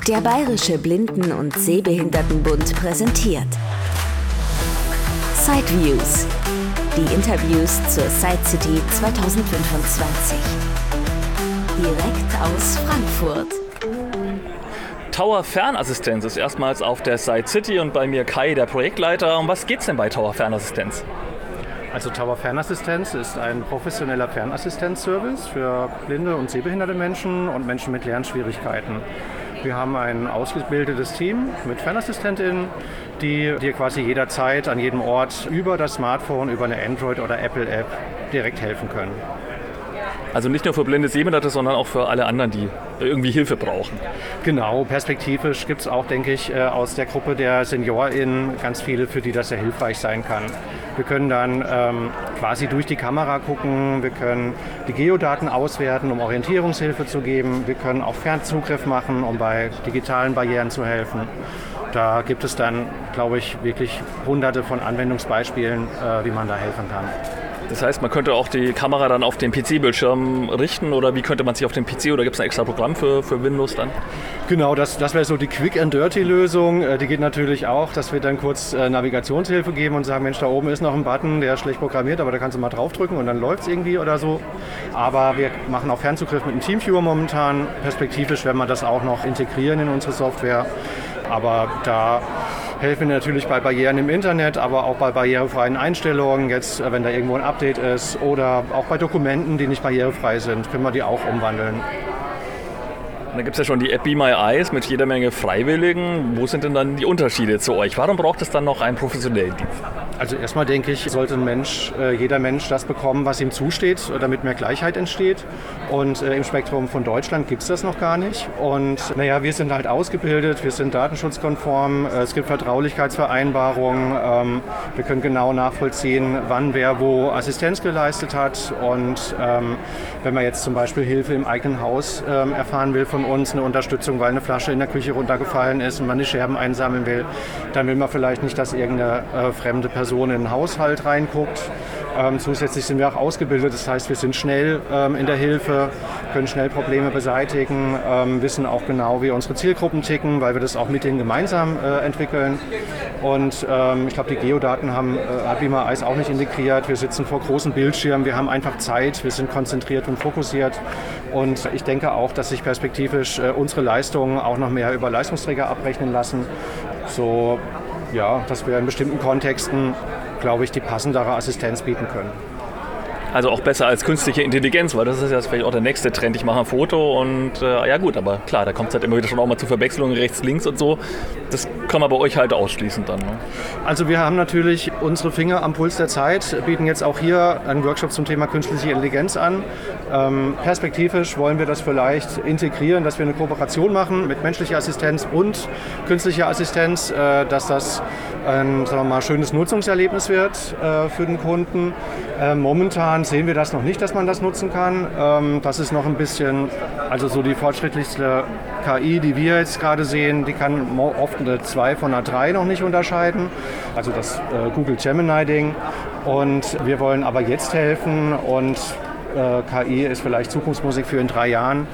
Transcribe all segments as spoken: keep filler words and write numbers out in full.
Der Bayerische Blinden- und Sehbehindertenbund präsentiert Sideviews, die Interviews zur Side City zwanzig fünfundzwanzig. Direkt aus Frankfurt. Tower Fernassistenz ist erstmals auf der Side City und bei mir Kai, der Projektleiter. Um was geht's denn bei Tower Fernassistenz? Also Tower Fernassistenz ist ein professioneller Fernassistenzservice für blinde und sehbehinderte Menschen und Menschen mit Lernschwierigkeiten. Wir haben ein ausgebildetes Team mit Fernassistentinnen, die dir quasi jederzeit an jedem Ort über das Smartphone, über eine Android- oder Apple-App direkt helfen können. Also nicht nur für blinde Sehbehinderte, sondern auch für alle anderen, die irgendwie Hilfe brauchen. Genau, perspektivisch gibt es auch, denke ich, aus der Gruppe der SeniorInnen ganz viele, für die das sehr hilfreich sein kann. Wir können dann ähm, quasi durch die Kamera gucken, wir können die Geodaten auswerten, um Orientierungshilfe zu geben, wir können auch Fernzugriff machen, um bei digitalen Barrieren zu helfen. Da gibt es dann, glaube ich, wirklich hunderte von Anwendungsbeispielen, äh, wie man da helfen kann. Das heißt, man könnte auch die Kamera dann auf den P C-Bildschirm richten oder wie könnte man sich auf den P C oder gibt es ein extra Programm für, für Windows dann? Genau, das, das wäre so die Quick-and-Dirty-Lösung. Die geht natürlich auch, dass wir dann kurz äh, Navigationshilfe geben und sagen, Mensch, da oben ist noch ein Button, der ist schlecht programmiert, aber da kannst du mal draufdrücken und dann läuft es irgendwie oder so. Aber wir machen auch Fernzugriff mit dem Teamviewer momentan. Perspektivisch werden wir das auch noch integrieren in unsere Software. Aber da helfen wir natürlich bei Barrieren im Internet, aber auch bei barrierefreien Einstellungen, jetzt wenn da irgendwo ein Update ist oder auch bei Dokumenten, die nicht barrierefrei sind, können wir die auch umwandeln. Da gibt es ja schon die App Be My Eyes mit jeder Menge Freiwilligen. Wo sind denn dann die Unterschiede zu euch? Warum braucht es dann noch einen professionellen Dienst? Also erstmal denke ich, sollte ein Mensch, äh, jeder Mensch das bekommen, was ihm zusteht, damit mehr Gleichheit entsteht. Und äh, im Spektrum von Deutschland gibt es das noch gar nicht. Und naja, wir sind halt ausgebildet, wir sind datenschutzkonform, äh, es gibt Vertraulichkeitsvereinbarungen, ähm, wir können genau nachvollziehen, wann wer wo Assistenz geleistet hat. Und ähm, wenn man jetzt zum Beispiel Hilfe im eigenen Haus ähm, erfahren will von uns, eine Unterstützung, weil eine Flasche in der Küche runtergefallen ist und man die Scherben einsammeln will, dann will man vielleicht nicht, dass irgendeine äh, fremde Person in den Haushalt reinguckt. Ähm, zusätzlich sind wir auch ausgebildet, das heißt, wir sind schnell ähm, in der Hilfe, können schnell Probleme beseitigen, ähm, wissen auch genau, wie unsere Zielgruppen ticken, weil wir das auch mit denen gemeinsam äh, entwickeln. Und ähm, ich glaube, die Geodaten haben äh, hat Be My Eyes auch nicht integriert. Wir sitzen vor großen Bildschirmen, wir haben einfach Zeit, wir sind konzentriert und fokussiert. Und ich denke auch, dass sich perspektivisch äh, unsere Leistungen auch noch mehr über Leistungsträger abrechnen lassen. So, ja, dass wir in bestimmten Kontexten, glaube ich, die passendere Assistenz bieten können. Also auch besser als künstliche Intelligenz, weil das ist ja vielleicht auch der nächste Trend. Ich mache ein Foto und äh, ja gut, aber klar, da kommt es halt immer wieder schon auch mal zu Verwechslungen rechts, links und so. Das kann man bei euch halt ausschließen dann. Ne? Also wir haben natürlich unsere Finger am Puls der Zeit, bieten jetzt auch hier einen Workshop zum Thema künstliche Intelligenz an. Ähm, perspektivisch wollen wir das vielleicht integrieren, dass wir eine Kooperation machen mit menschlicher Assistenz und künstlicher Assistenz, äh, dass das ein, sagen wir mal, schönes Nutzungserlebnis wird äh, für den Kunden. Äh, momentan sehen wir das noch nicht, dass man das nutzen kann. Ähm, das ist noch ein bisschen, also so die fortschrittlichste K I, die wir jetzt gerade sehen, die kann oft eine zwei von einer drei noch nicht unterscheiden. Also das äh, Google Gemini-Ding. Und wir wollen aber jetzt helfen und äh, K I ist vielleicht Zukunftsmusik für in drei Jahren.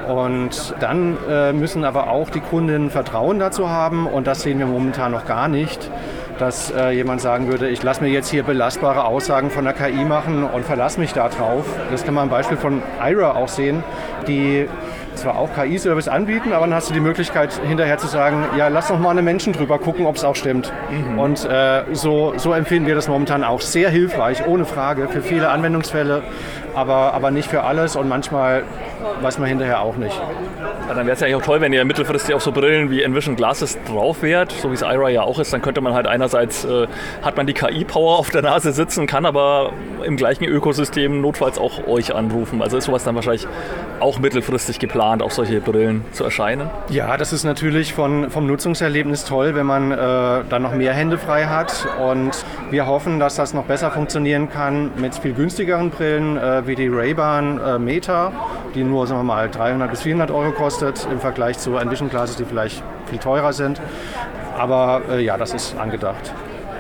Und dann äh, müssen aber auch die Kundinnen Vertrauen dazu haben und das sehen wir momentan noch gar nicht, dass äh, jemand sagen würde, ich lasse mir jetzt hier belastbare Aussagen von der K I machen und verlasse mich da drauf. Das kann man am Beispiel von Aira auch sehen, die zwar auch K I-Service anbieten, aber dann hast du die Möglichkeit hinterher zu sagen, ja, lass doch mal einen Menschen drüber gucken, ob es auch stimmt. Mhm. Und äh, so, so empfinden wir das momentan auch sehr hilfreich, ohne Frage, für viele Anwendungsfälle, aber, aber nicht für alles und manchmal weiß man hinterher auch nicht. Ja, dann wäre es ja eigentlich auch toll, wenn ihr mittelfristig auf so Brillen wie Envision Glasses drauf wärt, so wie es Aira ja auch ist, dann könnte man halt einerseits, äh, hat man die K I-Power auf der Nase sitzen, kann aber im gleichen Ökosystem notfalls auch euch anrufen. Also ist sowas dann wahrscheinlich auch mittelfristig geplant, auf solche Brillen zu erscheinen? Ja, das ist natürlich von, vom Nutzungserlebnis toll, wenn man äh, dann noch mehr Hände frei hat und wir hoffen, dass das noch besser funktionieren kann mit viel günstigeren Brillen äh, wie die Ray-Ban äh, Meta, die nur, sagen wir mal, dreihundert bis vierhundert Euro kostet im Vergleich zu Envision Glasses, die vielleicht viel teurer sind. Aber äh, ja, das ist angedacht.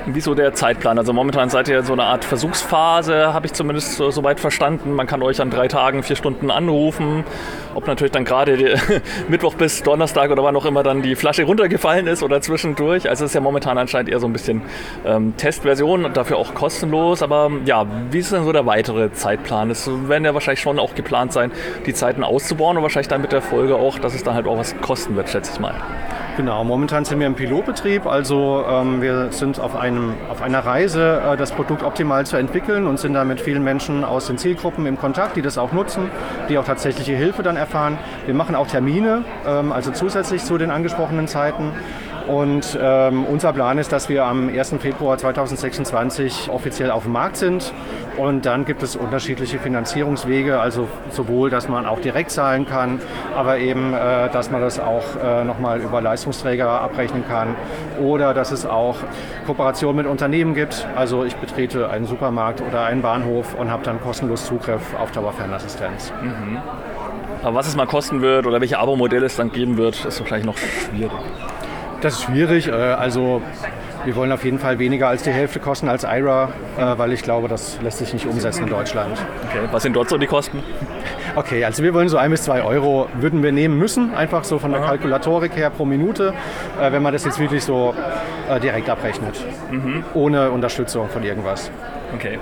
Wie so der Zeitplan? Also momentan seid ihr in so einer Art Versuchsphase, habe ich zumindest so, so weit verstanden. Man kann euch an drei Tagen vier Stunden anrufen. Ob natürlich dann gerade Mittwoch bis Donnerstag oder wann auch immer dann die Flasche runtergefallen ist oder zwischendurch. Also es ist ja momentan anscheinend eher so ein bisschen ähm, Testversion und dafür auch kostenlos. Aber ja, wie ist denn so der weitere Zeitplan? Es werden ja wahrscheinlich schon auch geplant sein, die Zeiten auszubauen und wahrscheinlich dann mit der Folge auch, dass es dann halt auch was kosten wird, schätze ich mal. Genau, momentan sind wir im Pilotbetrieb, also ähm, wir sind auf, einem, auf einer Reise, äh, das Produkt optimal zu entwickeln und sind da mit vielen Menschen aus den Zielgruppen im Kontakt, die das auch nutzen, die auch tatsächliche Hilfe dann erfahren. Wir machen auch Termine, ähm, also zusätzlich zu den angesprochenen Zeiten. Und ähm, unser Plan ist, dass wir am ersten Februar zweitausendsechsundzwanzig offiziell auf dem Markt sind. Und dann gibt es unterschiedliche Finanzierungswege, also sowohl, dass man auch direkt zahlen kann, aber eben, äh, dass man das auch äh, nochmal über Leistungsträger abrechnen kann oder dass es auch Kooperationen mit Unternehmen gibt. Also ich betrete einen Supermarkt oder einen Bahnhof und habe dann kostenlos Zugriff auf Dauerfernassistenz. Mhm. Aber was es mal kosten wird oder welche Abo-Modelle es dann geben wird, ist wahrscheinlich noch schwierig. Das ist schwierig. Also wir wollen auf jeden Fall weniger als die Hälfte kosten als Aira, weil ich glaube, das lässt sich nicht umsetzen in Deutschland. Okay, was sind dort so die Kosten? Okay, also wir wollen so ein bis zwei Euro würden wir nehmen müssen, einfach so von der Kalkulatorik her pro Minute, wenn man das jetzt wirklich so direkt abrechnet, mhm. ohne Unterstützung von irgendwas. Okay.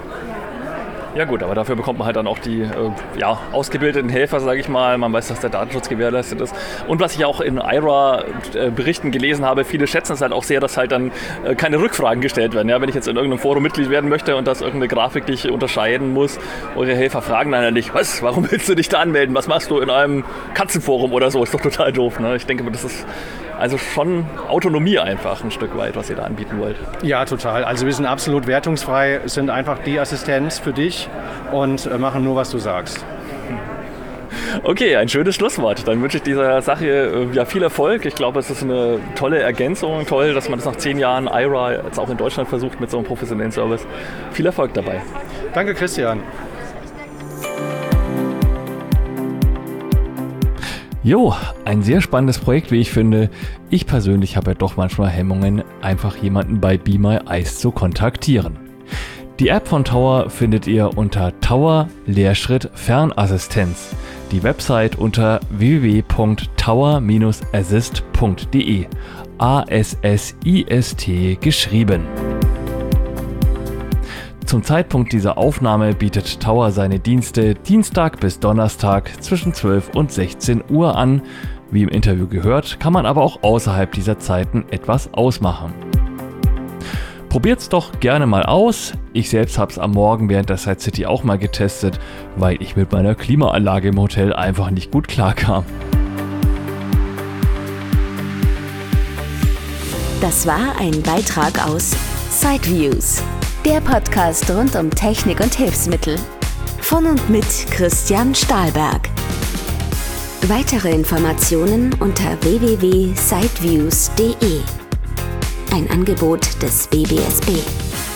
Ja gut, aber dafür bekommt man halt dann auch die äh, ja, ausgebildeten Helfer, sage ich mal. Man weiß, dass der Datenschutz gewährleistet ist. Und was ich auch in Aira-Berichten äh, gelesen habe, viele schätzen es halt auch sehr, dass halt dann äh, keine Rückfragen gestellt werden. Ja, wenn ich jetzt in irgendeinem Forum Mitglied werden möchte und das irgendeine Grafik, die ich unterscheiden muss, eure Helfer fragen dann ja nicht, was, warum willst du dich da anmelden? Was machst du in einem Katzenforum oder so? Ist doch total doof. Ne? Ich denke, das ist also schon Autonomie einfach ein Stück weit, was ihr da anbieten wollt. Ja, total. Also wir sind absolut wertungsfrei, sind einfach die Assistenz für dich und machen nur, was du sagst. Okay, ein schönes Schlusswort. Dann wünsche ich dieser Sache ja, viel Erfolg. Ich glaube, es ist eine tolle Ergänzung. Toll, dass man das nach zehn Jahren Aira jetzt auch in Deutschland versucht mit so einem professionellen Service. Viel Erfolg dabei. Danke, Christian. Jo, ein sehr spannendes Projekt, wie ich finde. Ich persönlich habe ja doch manchmal Hemmungen, einfach jemanden bei Be My Eyes zu kontaktieren. Die App von Tower findet ihr unter Tower Leerschritt Fernassistenz. Die Website unter w w w punkt tower dash assist punkt d e. A S S I S T geschrieben. Zum Zeitpunkt dieser Aufnahme bietet Tower seine Dienste Dienstag bis Donnerstag zwischen zwölf und sechzehn Uhr an. Wie im Interview gehört, kann man aber auch außerhalb dieser Zeiten etwas ausmachen. Probiert's doch gerne mal aus. Ich selbst habe es am Morgen während der Side City auch mal getestet, weil ich mit meiner Klimaanlage im Hotel einfach nicht gut klarkam. Das war ein Beitrag aus Sideviews, der Podcast rund um Technik und Hilfsmittel. Von und mit Christian Stahlberg. Weitere Informationen unter w w w punkt sideviews punkt d e. Ein Angebot des W B S B.